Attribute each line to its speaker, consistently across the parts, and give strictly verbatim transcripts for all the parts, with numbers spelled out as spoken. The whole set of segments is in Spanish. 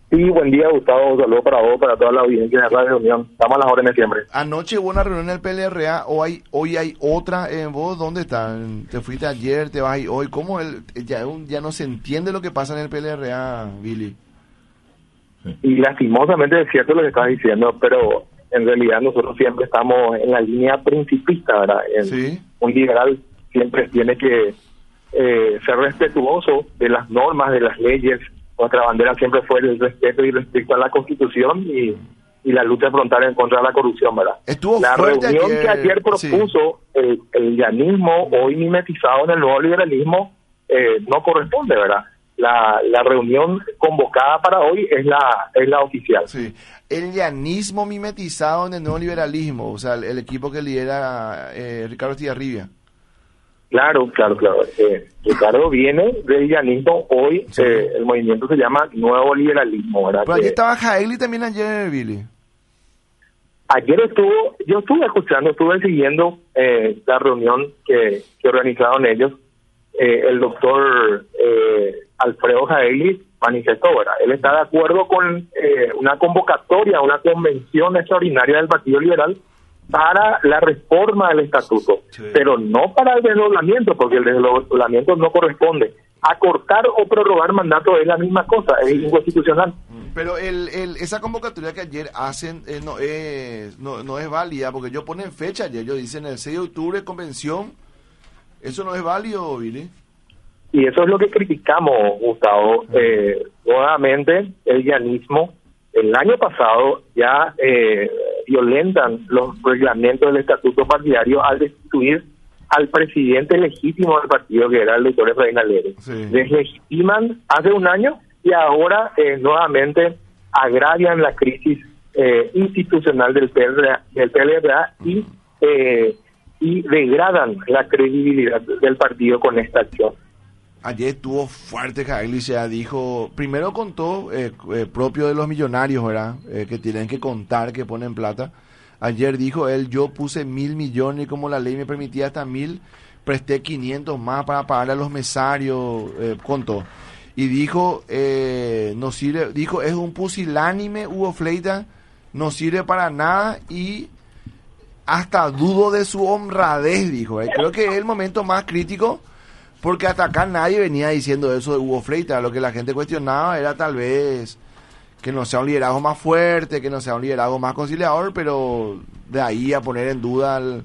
Speaker 1: Sí, buen día, Gustavo. Un saludo para vos, para toda la audiencia de Radio Unión. Estamos a las órdenes siempre.
Speaker 2: Anoche hubo una reunión en el P L R A, hoy, hoy hay otra. Eh, ¿Vos dónde están? ¿Te fuiste ayer, te vas ahí hoy? ¿Cómo el, ya, ya no se entiende lo que pasa en el P L R A, Billy?
Speaker 1: Y lastimosamente es cierto lo que estás diciendo, pero en realidad nosotros siempre estamos en la línea principista, ¿verdad? En,
Speaker 2: ¿Sí?
Speaker 1: Un liberal siempre tiene que eh, ser respetuoso de las normas, de las leyes. Nuestra bandera siempre fue el respeto y respeto a la Constitución y, y la lucha frontal en contra de la corrupción, ¿verdad?
Speaker 2: Estuvo
Speaker 1: la
Speaker 2: fuerte
Speaker 1: reunión
Speaker 2: ayer,
Speaker 1: que ayer propuso sí. el, el llanismo, hoy mimetizado en el nuevo liberalismo, eh, no corresponde, ¿verdad? La, la reunión convocada para hoy es la es la oficial.
Speaker 2: Sí. El llanismo mimetizado en el nuevo liberalismo, o sea, el, el equipo que lidera eh, Ricardo Estigarribia.
Speaker 1: Claro, claro, claro. Eh, Ricardo viene del llanismo, hoy sí. eh, el movimiento se llama Nuevo Liberalismo, ¿verdad?
Speaker 2: Pero aquí estaba Jaegli también ayer, Billy.
Speaker 1: Ayer estuvo, yo estuve escuchando, estuve siguiendo eh, la reunión que, que organizaron ellos. Eh, el doctor eh, Alfredo Jaegli manifestó, ¿verdad? Él está de acuerdo con eh, una convocatoria, una convención extraordinaria del Partido Liberal para la reforma del estatuto, sí. pero no para el desdoblamiento, porque el desdoblamiento no corresponde. Acortar o prorrogar mandato es la misma cosa, es sí. inconstitucional.
Speaker 2: Pero el, el, esa convocatoria que ayer hacen eh, no, es, no, no es válida, porque ellos ponen fecha ayer, ellos dicen el seis de octubre convención, ¿eso no es válido, Billy?
Speaker 1: Y eso es lo que criticamos, Gustavo. Uh-huh. Eh, nuevamente, el llanismo, el año pasado ya eh, violentan los reglamentos del estatuto partidario al destituir al presidente legítimo del partido, que era el doctor Efraín Alegre. Sí. Deslegitiman hace un año y ahora eh, nuevamente agravian la crisis eh, institucional del P L R A, del P L R A y, eh, y degradan la credibilidad del partido con esta acción.
Speaker 2: Ayer estuvo fuerte Jaegli, ya dijo, primero contó eh, eh, propio de los millonarios, ¿verdad? Eh, que tienen que contar, que ponen plata. Ayer dijo él, yo puse mil millones y como la ley me permitía hasta mil, presté quinientos más para pagarle a los mesarios, eh, contó. Y dijo, eh, no sirve, dijo, es un pusilánime, Hugo Fleita, no sirve para nada y hasta dudo de su honradez, dijo. Eh. Creo que es el momento más crítico. Porque hasta acá nadie venía diciendo eso de Hugo Fleita. Lo que la gente cuestionaba era tal vez que no sea un liderazgo más fuerte, que no sea un liderazgo más conciliador, pero de ahí a poner en duda el,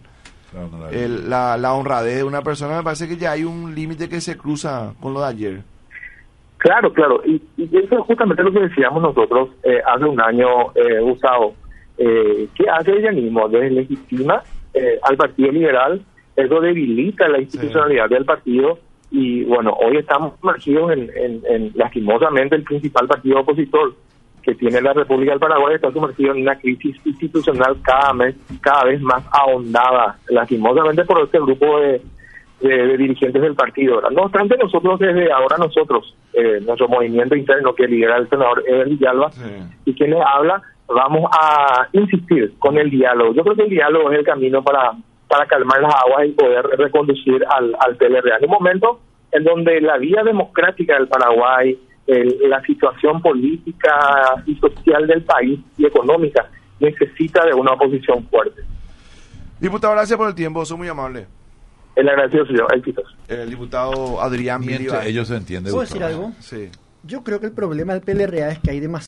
Speaker 2: el, la, la honradez de una persona, me parece que ya hay un límite que se cruza con lo de ayer.
Speaker 1: Claro, claro. Y, y eso es justamente lo que decíamos nosotros eh, hace un año, eh, Gustavo. Eh, ¿Qué hace el llanismo? Deslegitima eh, al Partido Liberal. Eso debilita la institucionalidad sí. del partido y bueno, hoy estamos sumergidos en, en, en lastimosamente el principal partido opositor que tiene la República del Paraguay está sumergido en una crisis institucional cada vez, cada vez más ahondada, lastimosamente por este grupo de, de, de dirigentes del partido, ¿verdad? No obstante, nosotros desde ahora nosotros, eh, nuestro movimiento interno que lidera el senador Eder Villalba sí. y quien le habla, vamos a insistir con el diálogo. Yo creo que el diálogo es el camino para para calmar las aguas y poder reconducir al, al P L R A. En un momento en donde la vía democrática del Paraguay, el, la situación política y social del país y económica necesita de una oposición fuerte.
Speaker 2: Diputado, gracias por el tiempo, soy muy amable.
Speaker 1: El agradecido soy yo, éxitos.
Speaker 2: El diputado Adrián Billy.
Speaker 3: Ellos se entienden.
Speaker 4: ¿Puedo decir algo?
Speaker 2: Sí.
Speaker 4: Yo creo que el problema del P L R A es que hay demasiado